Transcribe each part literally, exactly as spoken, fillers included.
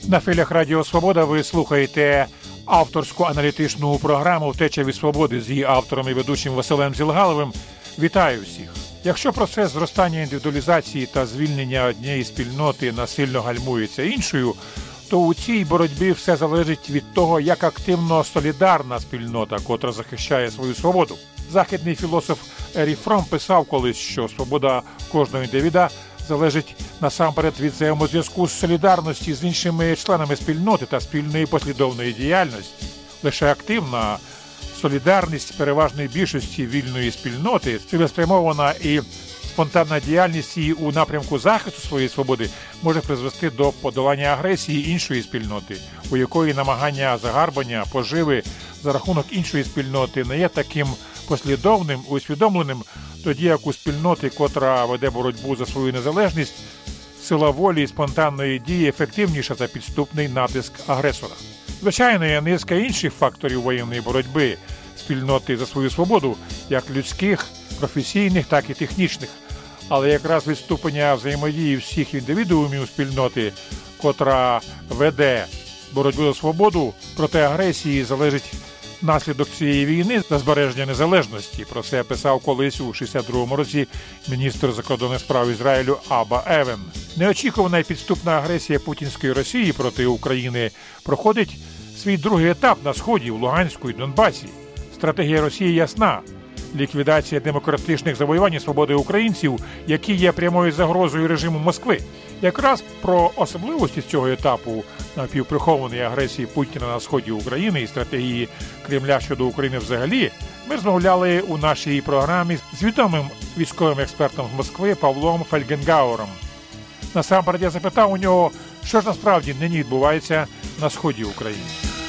На хвилях Радіо Свобода ви слухаєте авторську аналітичну програму «Втеча від свободи» з її автором і ведучим Василем Зілгаловим. Вітаю всіх! Якщо процес зростання індивідуалізації та звільнення однієї спільноти насильно гальмується іншою, то у цій боротьбі все залежить від того, як активно солідарна спільнота, котра захищає свою свободу. Західний філософ Ері Фром писав колись, що свобода кожного індивіда залежить насамперед від взаємозв'язку з солідарності з іншими членами спільноти та спільної послідовної діяльності. Лише активна солідарність переважної більшості вільної спільноти, цілеспрямована і спонтанна діяльність її у напрямку захисту своєї свободи може призвести до подолання агресії іншої спільноти, у якої намагання загарбання, поживи за рахунок іншої спільноти не є таким послідовним, усвідомленим, тоді як у спільноти, котра веде боротьбу за свою незалежність, сила волі і спонтанної дії ефективніша за підступний натиск агресора. Звичайно, є низка інших факторів воєнної боротьби спільноти за свою свободу, як людських, професійних, так і технічних. Але якраз від ступеня взаємодії всіх індивідуумів спільноти, котра веде боротьбу за свободу проти агресії, залежить наслідок цієї війни за збереження незалежності. Про це писав колись у шістдесят другому році міністр закордонних справ Ізраїлю Аба Евен. Неочікувана і підступна агресія путінської Росії проти України проходить свій другий етап на Сході, в Луганську і Донбасі. Стратегія Росії ясна. Ліквідація демократичних завоювань і свободи українців, які є прямою загрозою режиму Москви. Якраз про особливості цього етапу напівприхованої агресії Путіна на сході України і стратегії Кремля щодо України взагалі ми розмовляли у нашій програмі з відомим військовим експертом з Москви Павлом Фельгенгауром. Насамперед я запитав у нього, що ж насправді нині відбувається на сході України.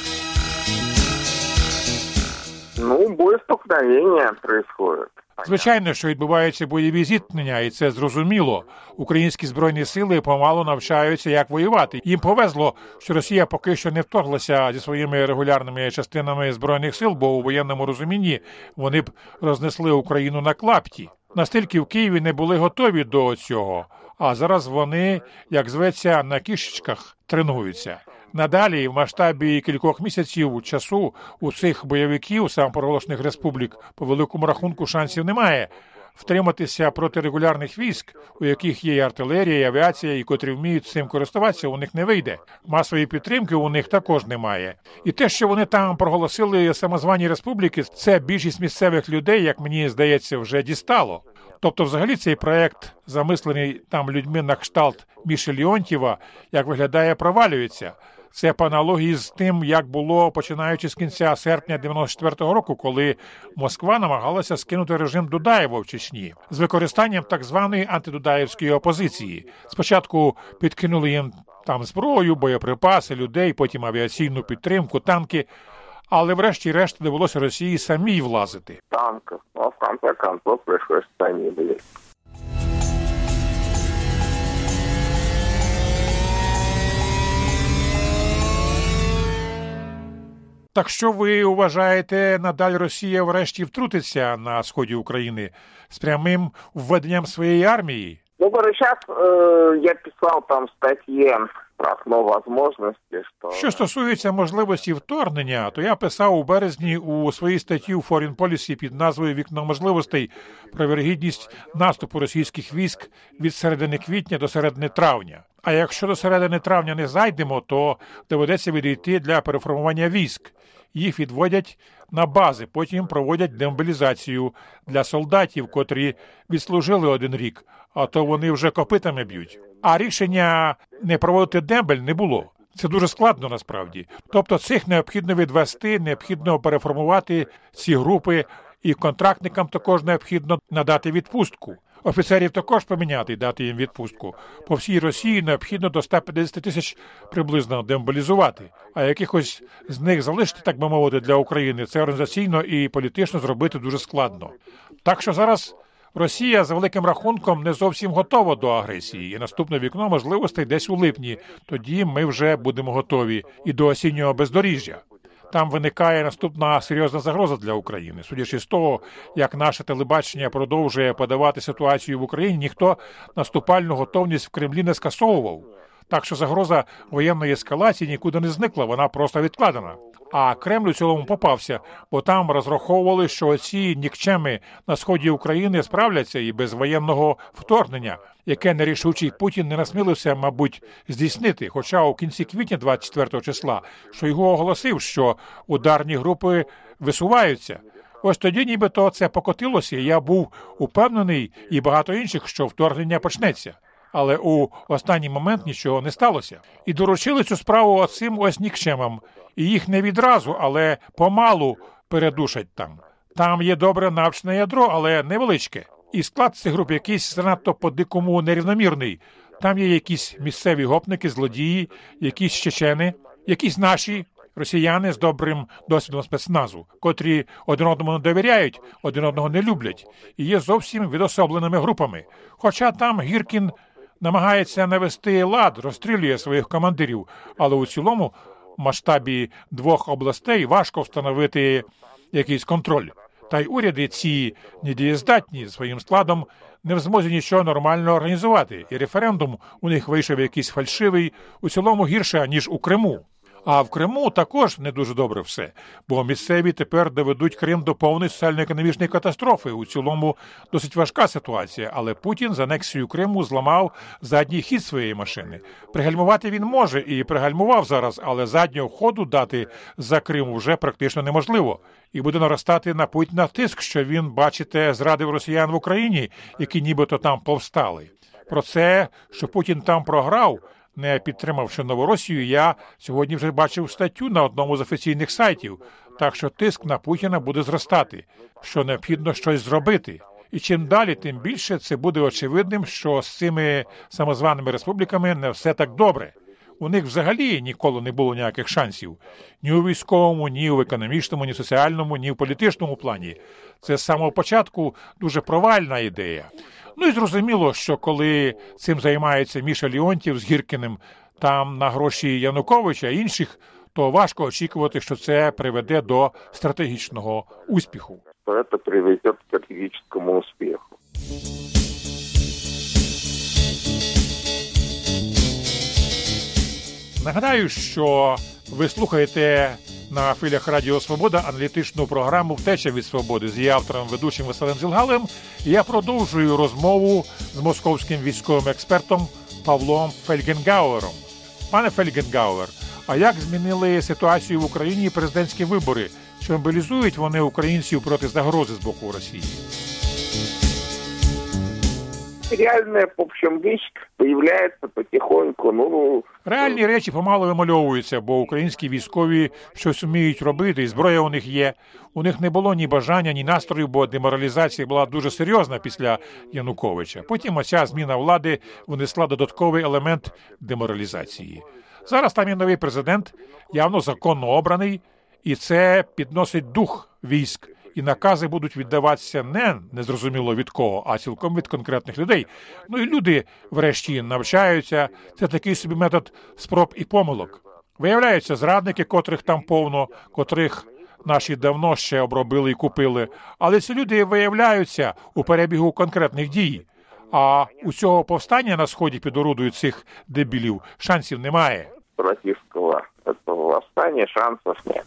Ну, боєстолкновення происходит. Звичайно, що відбуваються бойові зіткнення, і це зрозуміло. Українські збройні сили помалу навчаються, як воювати. Їм повезло, що Росія поки що не вторглася зі своїми регулярними частинами збройних сил, бо у воєнному розумінні вони б рознесли Україну на клапті. Настільки в Києві не були готові до цього, а зараз вони, як зветься, на кішечках тренуються. Надалі, в масштабі кількох місяців часу у цих бойовиків самопроголошених республік по великому рахунку шансів немає втриматися проти регулярних військ, у яких є і артилерія, і авіація, і котрі вміють цим користуватися, у них не вийде. Масової підтримки у них також немає. І те, що вони там проголосили самозвані республіки, це більшість місцевих людей, як мені здається, вже дістало. Тобто, взагалі, цей проект, замислений там людьми на кшталт Міші Леонтьєва, як виглядає, провалюється. Це по аналогії з тим, як було починаючи з кінця серпня дев'яносто четвертого року, коли Москва намагалася скинути режим Дудаєва в Чечні з використанням так званої антидудаєвської опозиції. Спочатку підкинули їм там зброю, боєприпаси, людей, потім авіаційну підтримку, танки, але врешті-решт довелося Росії самій влазити. Танків, а в конце концов прийшлось самі влізти. Так що ви вважаєте, надалі Росія врешті втрутиться на сході України з прямим введенням своєї армії? Ну, сейчас э, я писал там статьи про окно можливості, що... Що стосується можливості вторгнення, то я писав у березні у своїй статті у Foreign Policy під назвою «Вікно можливостей» про вірогідність наступу російських військ від середини квітня до середини травня. А якщо до середини травня не зайдемо, то доведеться відійти для переформування військ. Їх відводять на бази, потім проводять демобілізацію для солдатів, котрі відслужили один рік, а то вони вже копитами б'ють. А рішення не проводити дембель не було. Це дуже складно насправді. Тобто цих необхідно відвести, необхідно переформувати ці групи, і контрактникам також необхідно надати відпустку. Офіцерів також поміняти і дати їм відпустку. По всій Росії необхідно до ста п'ятдесят тисяч приблизно демобілізувати. А якихось з них залишити, так би мовити, для України, це організаційно і політично зробити дуже складно. Так що зараз Росія за великим рахунком не зовсім готова до агресії. І наступне вікно можливостей десь у липні. Тоді ми вже будемо готові і до осіннього бездоріжжя. Там виникає наступна серйозна загроза для України. Судячи з того, як наше телебачення продовжує подавати ситуацію в Україні, ніхто наступальну готовність в Кремлі не скасовував. Так що загроза воєнної ескалації нікуди не зникла, вона просто відкладена. А Кремль у цілому попався, бо там розраховували, що ці нікчеми на сході України справляться і без воєнного вторгнення, яке нерішучий Путін не насмілився, мабуть, здійснити. Хоча у кінці квітня двадцять четвертого числа Шойгу оголосив, що ударні групи висуваються. Ось тоді нібито це покотилося, і я був упевнений, і багато інших, що вторгнення почнеться. Але у останній момент нічого не сталося. І доручили цю справу оцим ось нікчемам. І їх не відразу, але помалу передушать там. Там є добре навчне ядро, але невеличке. І склад цих груп якийсь занадто по-дикому нерівномірний. Там є якісь місцеві гопники, злодії, якісь чечени, якісь наші росіяни з добрим досвідом спецназу, котрі один одному не довіряють, один одного не люблять, і є зовсім відособленими групами. Хоча там Гіркін намагається навести лад, розстрілює своїх командирів, але у цілому в масштабі двох областей важко встановити якийсь контроль. Та й уряди ці недієздатні своїм складом не в змозі нічого нормально організувати, і референдум у них вийшов якийсь фальшивий, у цілому гірше, ніж у Криму. А в Криму також не дуже добре все, бо місцеві тепер доведуть Крим до повної соціально-економічної катастрофи. У цілому досить важка ситуація, але Путін з анексією Криму зламав задній хід своєї машини. Пригальмувати він може і пригальмував зараз, але заднього ходу дати за Крим вже практично неможливо. І буде наростати на Путіна тиск, що він, бачите, зрадив росіян в Україні, які нібито там повстали. Про це, що Путін там програв, не підтримавши Новоросію, я сьогодні вже бачив статтю на одному з офіційних сайтів. Так що тиск на Путіна буде зростати, що необхідно щось зробити. І чим далі, тим більше це буде очевидним, що з цими самозваними республіками не все так добре. У них взагалі ніколи не було ніяких шансів. Ні у військовому, ні в економічному, ні в соціальному, ні в політичному плані. Це з самого початку дуже провальна ідея. Ну і зрозуміло, що коли цим займається Міша Леонтів з Гіркіним там на гроші Януковича і інших, то важко очікувати, що це приведе до стратегічного успіху. Це приведе до стратегічного успіху. Нагадаю, що ви слухаєте на хвилях Радіо Свобода аналітичну програму «Втеча від свободи» з її автором, ведучим Василем Зілгалевим. І я продовжую розмову з московським військовим експертом Павлом Фельгенгауером. Пане Фельгенгауер, а як змінили ситуацію в Україні президентські вибори? Чи мобілізують вони українців проти загрози з боку Росії? Реальная, в общем, вещь появляется потихоньку. Ну, Реальні речі помало вимальовуються, бо українські військові щось вміють робити, і зброя у них є. У них не було ні бажання, ні настрою, бо деморалізація була дуже серйозна після Януковича. Потім оця зміна влади внесла додатковий елемент деморалізації. Зараз там є новий президент, явно законно обраний, і це підносить дух військ. І накази будуть віддаватися не незрозуміло від кого, а цілком від конкретних людей. Ну і люди, врешті, навчаються. Це такий собі метод спроб і помилок. Виявляються зрадники, котрих там повно, котрих наші давно ще обробили і купили. Але ці люди виявляються у перебігу конкретних дій. А у цього повстання на Сході під орудою цих дебілів шансів немає. Російського повстання шансів немає.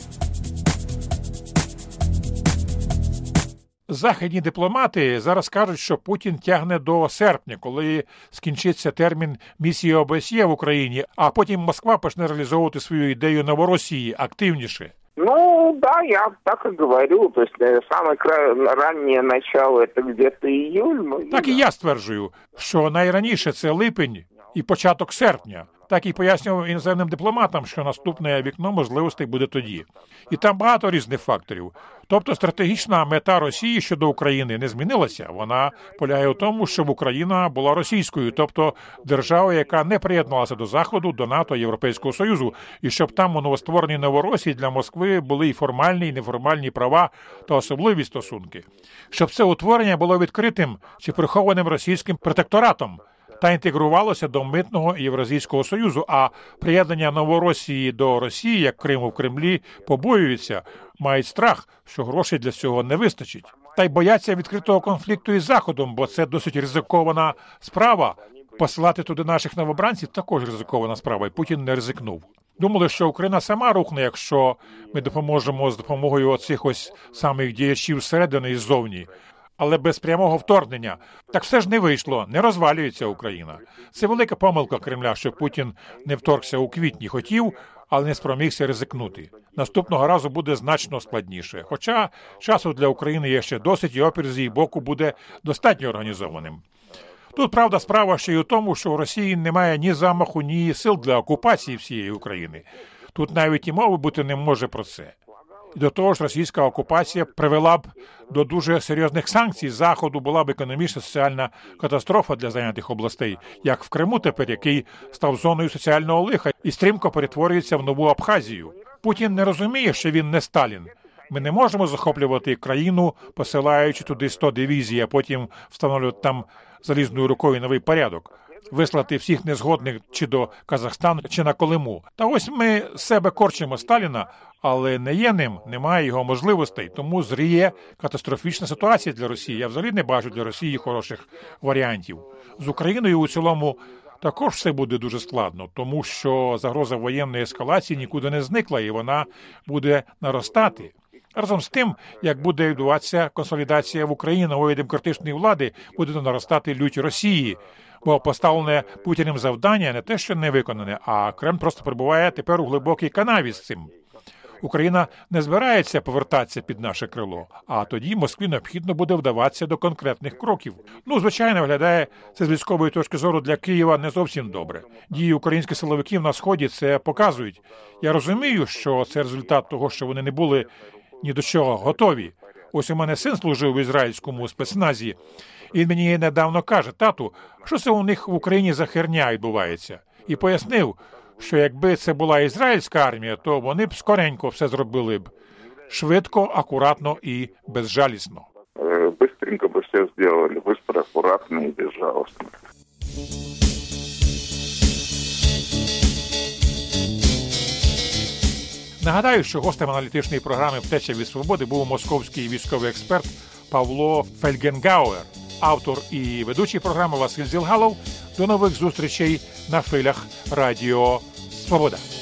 Західні дипломати зараз кажуть, що Путін тягне до серпня, коли скінчиться термін місії ОБСЄ в Україні, а потім Москва почне реалізовувати свою ідею Новоросії активніше. Ну, да, я так и говорю. То есть самое раннее начало это где-то июль. Ну, так і я стверджую, що найраніше це липень і початок серпня. Так і пояснював іноземним дипломатам, що наступне вікно можливостей буде тоді. І там багато різних факторів. Тобто стратегічна мета Росії щодо України не змінилася. Вона полягає у тому, щоб Україна була російською, тобто держава, яка не приєдналася до Заходу, до НАТО, Європейського Союзу, і щоб там у новоствореній Новоросії для Москви були і формальні, і неформальні права та особливі стосунки. Щоб це утворення було відкритим чи прихованим російським протекторатом, та інтегрувалося до митного і Євразійського Союзу, а приєднання Новоросії до Росії, як Криму в Кремлі, побоюються, мають страх, що грошей для цього не вистачить. Та й бояться відкритого конфлікту із Заходом, бо це досить ризикована справа, Посилати туди наших новобранців також ризикована справа, і Путін не ризикнув. Думали, що Україна сама рухне, якщо ми допоможемо з допомогою оцих ось самих діячів зсередини і ззовні. Але без прямого вторгнення. Так все ж не вийшло, не розвалюється Україна. Це велика помилка Кремля, що Путін не вторгся у квітні. Хотів, але не спромігся ризикнути. Наступного разу буде значно складніше. Хоча часу для України є ще досить, і опір з її боку буде достатньо організованим. Тут, правда, справа ще й у тому, що в Росії немає ні замаху, ні сил для окупації всієї України. Тут навіть і мови бути не може про це. І до того ж, російська окупація привела б до дуже серйозних санкцій Заходу, була б економічна, соціальна катастрофа для зайнятих областей, як в Криму тепер, який став зоною соціального лиха і стрімко перетворюється в нову Абхазію. Путін не розуміє, що він не Сталін. Ми не можемо захоплювати країну, посилаючи туди сто дивізій, а потім встановлювати там залізною рукою новий порядок. Вислати всіх незгодних чи до Казахстану, чи на Колиму. Та ось ми з себе корчимо Сталіна, але не є ним, немає його можливостей, тому зріє катастрофічна ситуація для Росії. Я взагалі не бачу для Росії хороших варіантів. З Україною у цілому також все буде дуже складно, тому що загроза воєнної ескалації нікуди не зникла, і вона буде наростати. Разом з тим, як буде відбуватися консолідація в Україні нової демократичної влади, буде наростати лють Росії, бо поставлене Путіним завдання не те, що не виконане, а Кремль просто перебуває тепер у глибокій канаві з цим. Україна не збирається повертатися під наше крило, а тоді Москві необхідно буде вдаватися до конкретних кроків. Ну, звичайно, виглядає це з військової точки зору для Києва не зовсім добре. Дії українських силовиків на Сході це показують. Я розумію, що це результат того, що вони не були ні до чого готові. Ось у мене син служив в ізраїльському спецназі, і він мені недавно каже: тату, що це у них в Україні за херня відбувається? І пояснив, що якби це була ізраїльська армія, то вони б скоренько все зробили б. Швидко, акуратно і безжалісно. Быстренько бы все сделали, быстро, аккуратно и безжалостно. Нагадаю, що гостем аналітичної програми «Втеча від свободи» був московський військовий експерт Павло Фельгенгауер, автор і ведучий програми Василь Зілгалов. До нових зустрічей на хвилях Радіо Свобода.